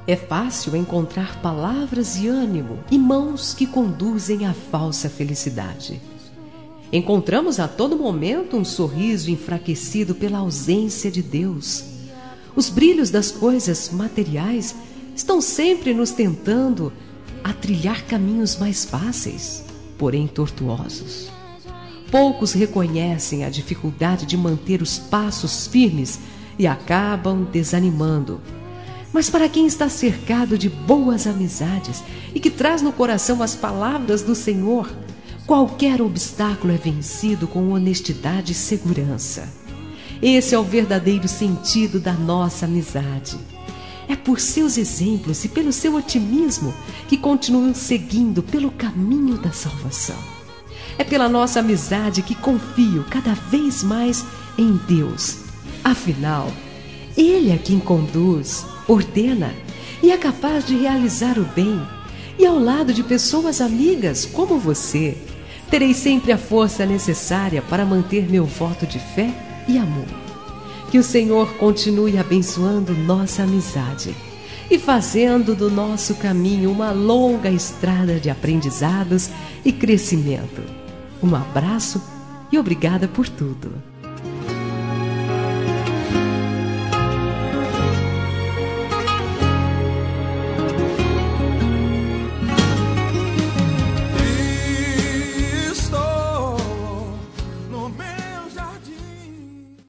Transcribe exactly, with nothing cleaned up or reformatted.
É fácil encontrar palavras de ânimo e mãos que conduzem à falsa felicidade. Encontramos a todo momento um sorriso enfraquecido pela ausência de Deus. Os brilhos das coisas materiais estão sempre nos tentando a trilhar caminhos mais fáceis, porém tortuosos. Poucos reconhecem a dificuldade de manter os passos firmes e acabam desanimando. Mas para quem está cercado de boas amizades e que traz no coração as palavras do Senhor, qualquer obstáculo é vencido com honestidade e segurança. Esse é o verdadeiro sentido da nossa amizade. É por seus exemplos e pelo seu otimismo que continuam seguindo pelo caminho da salvação. É pela nossa amizade que confio cada vez mais em Deus. Afinal, Ele é quem conduz, ordena e é capaz de realizar o bem. E ao lado de pessoas amigas como você, terei sempre a força necessária para manter meu voto de fé e amor. Que o Senhor continue abençoando nossa amizade e fazendo do nosso caminho uma longa estrada de aprendizados e crescimento. Um abraço e obrigada por tudo.